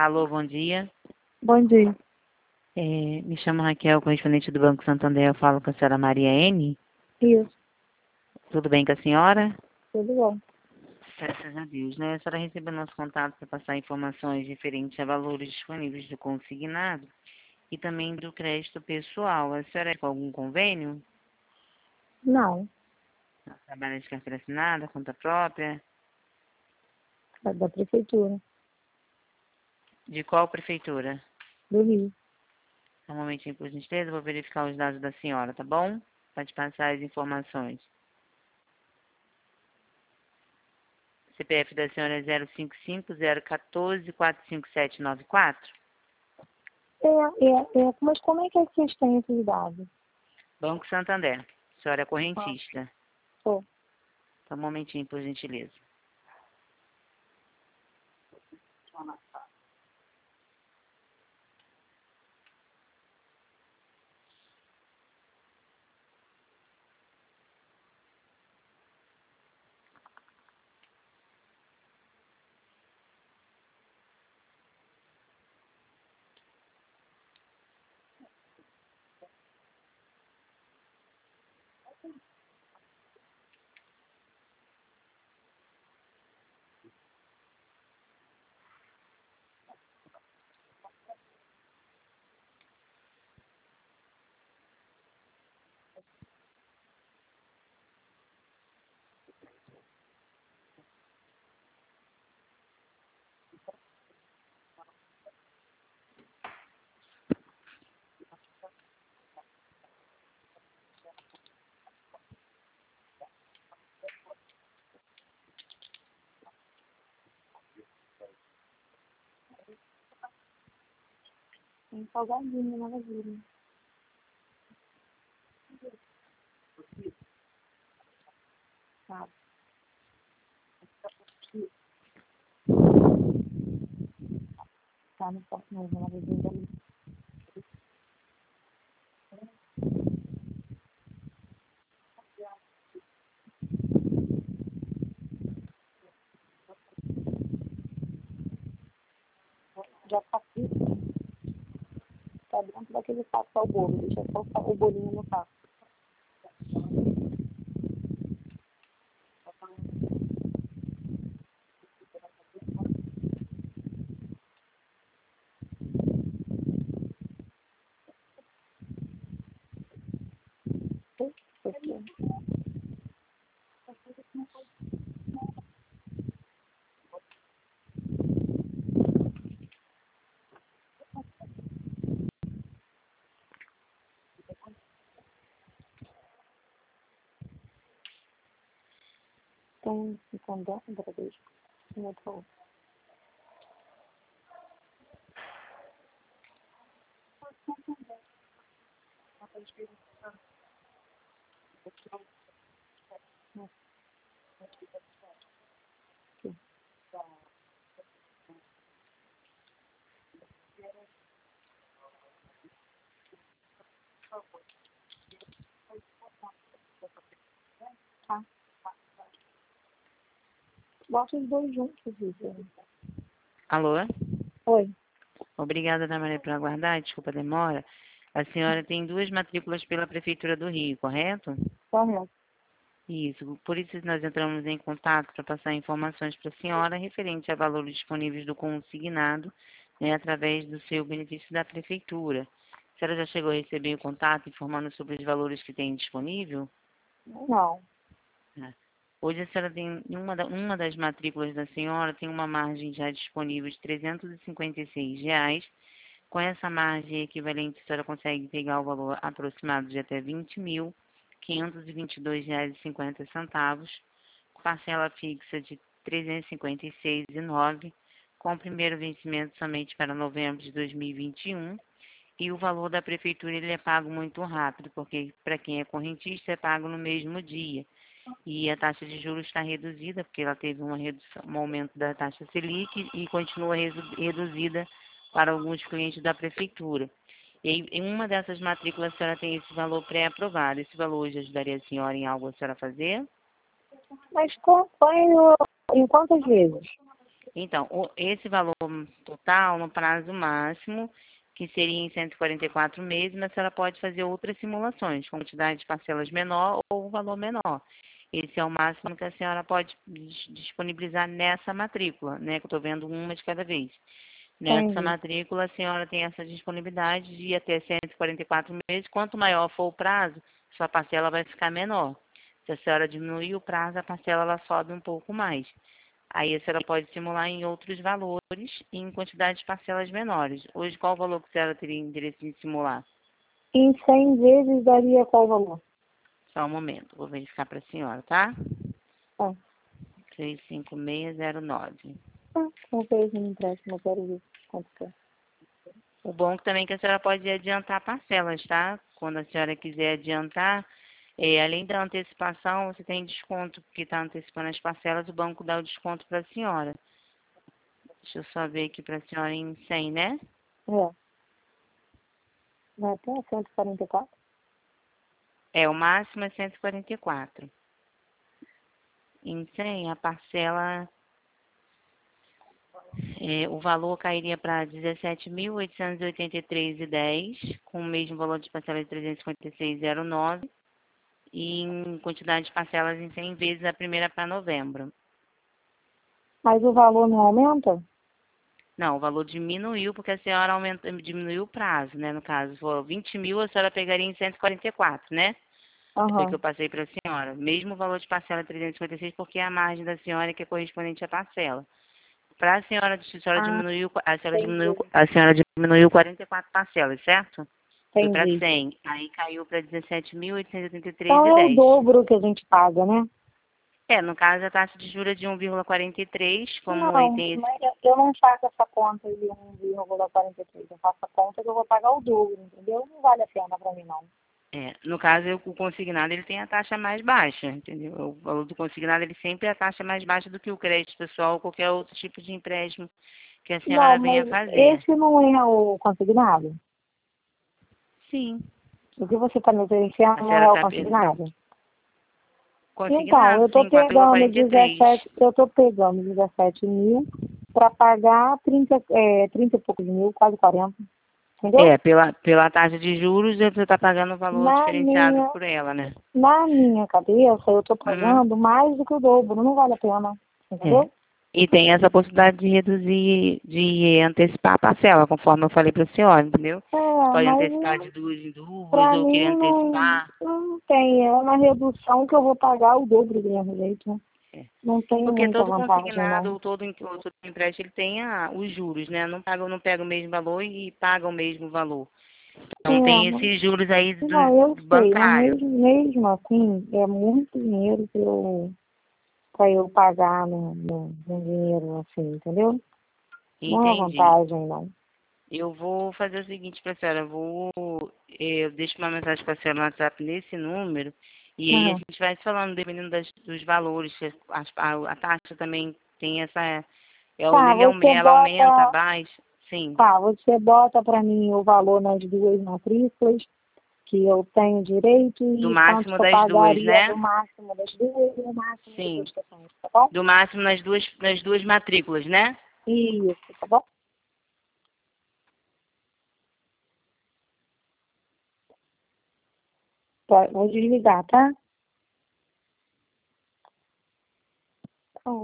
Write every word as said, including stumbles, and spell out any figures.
Alô, bom dia. Bom dia. É, me chamo Raquel, correspondente do Banco Santander. Eu falo com a senhora Maria N. Isso, Tudo bem com a senhora? tudo bom. Graças a Deus, né? A senhora recebeu nosso contato para passar informações referentes a valores disponíveis do consignado e também do crédito pessoal. A senhora é com algum convênio? Não, Trabalha de carteira assinada, conta própria? é da prefeitura De qual prefeitura? do Rio. Um momentinho, por gentileza, eu vou verificar os dados da senhora, tá bom? Pode passar as informações. C P F da senhora é zero cinco cinco zero um quatro quatro cinco sete nove quatro. É, é, é, mas como é que é que vocês têm esses dados? Banco Santander. A senhora é correntista. Pô, Só um momentinho, por gentileza. tem salgadinho, maravilha. Tá. Tá, não posso mais, maravilha. Já tá aqui, tá dentro daquele saco, tá o bolo. Deixa só o o bolinho no saco. Porque tem ficam dentro da vez. No outro. Tá. Bota os dois juntos, Viviane. Alô? Oi. Obrigada, Dona Maria, por aguardar. Desculpa a demora. A senhora tem duas matrículas pela Prefeitura do Rio, correto? Correto. Isso. Por isso nós entramos em contato para passar informações para a senhora referente a valores disponíveis do consignado, né, através do seu benefício da Prefeitura. A senhora já chegou a receber o contato informando sobre os valores que tem disponível? Não. É. Hoje a senhora tem, uma, da, uma das matrículas da senhora tem uma margem já disponível de trezentos e cinquenta e seis reais. Com essa margem equivalente, a senhora consegue pegar o valor aproximado de até vinte mil, quinhentos e vinte e dois reais e cinquenta centavos, parcela fixa de trezentos e cinquenta e seis reais e nove centavos, com o primeiro vencimento somente para novembro de dois mil e vinte e um. E o valor da prefeitura ele é pago muito rápido, porque para quem é correntista é pago no mesmo dia. E a taxa de juros está reduzida, porque ela teve uma redução, um aumento da taxa Selic e continua resu- reduzida para alguns clientes da prefeitura. E aí, em uma dessas matrículas a senhora tem esse valor pré-aprovado. Esse valor hoje ajudaria a senhora em algo a senhora fazer? Mas qual, qual é o, em quantas vezes? Então, o- esse valor total no prazo máximo, que seria em cento e quarenta e quatro meses, mas a senhora pode fazer outras simulações, com quantidade de parcelas menor ou valor menor. Esse é o máximo que a senhora pode dis- disponibilizar nessa matrícula, né? Que eu estou vendo uma de cada vez. Nessa Entendi. matrícula, a senhora tem essa disponibilidade de ir até cento e quarenta e quatro meses. Quanto maior for o prazo, sua parcela vai ficar menor. Se a senhora diminuir o prazo, a parcela ela sobe um pouco mais. Aí a senhora pode simular em outros valores e em quantidade de parcelas menores. Hoje, qual o valor que a senhora teria interesse em simular? Em cem vezes daria qual valor? Só um momento, vou verificar para a senhora, tá? Ah, três cinco seis zero nove. ah, não fez um empréstimo, eu quero ver quanto que é. O bom também é que a senhora pode adiantar parcelas, tá? Quando a senhora quiser adiantar, é, além da antecipação, você tem desconto, porque está antecipando as parcelas, o banco dá o desconto para a senhora. Deixa eu só ver aqui para a senhora em cem, né? É, vai até cento e quarenta e quatro? É, o máximo é cento e quarenta e quatro. Em cem, a parcela, é, o valor cairia para dezessete mil oitocentos e oitenta e três reais e dez centavos, com o mesmo valor de parcela de trezentos e cinquenta e seis reais e nove centavos, e em quantidade de parcelas em cem vezes, a primeira para novembro. Mas o valor não aumenta? Não, o valor diminuiu porque a senhora aumenta, diminuiu o prazo, né? No caso, se for vinte mil, a senhora pegaria em cento e quarenta e quatro, né? Foi o que Aham. eu passei para a senhora. Mesmo valor de parcela trezentos e cinquenta e seis, porque é a margem da senhora que é correspondente à parcela. Para a senhora, a senhora Ah, diminuiu, a senhora diminuiu, entendi. a senhora diminuiu quarenta e quatro parcelas, certo? Foi para Entendi. cem. Aí caiu para dezessete mil oitocentos e oitenta e três Então reais é e o dez centavos. dobro que a gente paga, né? É, no caso, a taxa de juros é de um vírgula quarenta e três, como aí Não, tem esse. mas eu eu não faço essa conta de um vírgula quarenta e três. Eu faço a conta que eu vou pagar o dobro, entendeu? Não vale a pena para mim, não. É, no caso, eu- o consignado ele tem a taxa mais baixa, entendeu? O valor do consignado ele sempre é a taxa mais baixa do que o crédito pessoal ou qualquer outro tipo de empréstimo que a Não, senhora venha mas fazer. esse não é o consignado. Sim, O que você está me a oferecendo não senhora é o está perguntando. consignado. Então, Consignado, eu estou sim, pegando quatorze vírgula quarenta e três. dezessete, eu estou pegando dezessete mil para pagar trinta, é, trinta e poucos mil, quase quarenta, entendeu? É, pela, pela taxa de juros, você está pagando um valor Na diferenciado minha, por ela, né? na minha cabeça, eu estou Uhum. pagando mais do que o dobro, não vale a pena, É. entendeu? E tem essa possibilidade de reduzir, de antecipar a parcela, conforme eu falei para a senhora, entendeu? Você É, pode mas antecipar de duas em duas, para ou querer mim não, antecipar. não tem, é uma redução que eu vou pagar o dobro do mesmo jeito, né? É. Não tem Porque muita todo vantagem, consignado não. ou todo, em- ou todo empréstimo ele tem a- os juros, né? Não paga, não pega o mesmo valor e paga o mesmo valor. Então É, tem mas, esses juros aí do, não, eu do sei, mas bancário. mesmo, mesmo assim, é muito dinheiro para eu, pra eu pagar no, no, no dinheiro assim, entendeu? Não é Entendi. vantagem, não. Eu vou fazer o seguinte para a senhora, eu vou, eu deixo uma mensagem para a senhora no WhatsApp nesse número, e aí a Aham. gente vai se falando, dependendo das, dos valores, que a, a, a taxa também tem essa, é, o- Tá, ele aumenta, você ela aumenta, bota, baixa, sim, tá, você bota para mim o valor nas duas matrículas que eu tenho direito do e quanto máximo que eu das duas, pagaria do né? máximo das duas e o máximo de Sim, duas questões, tá bom? do máximo nas duas, nas duas matrículas, né? Isso, tá bom? Tá, vou desligar, tá?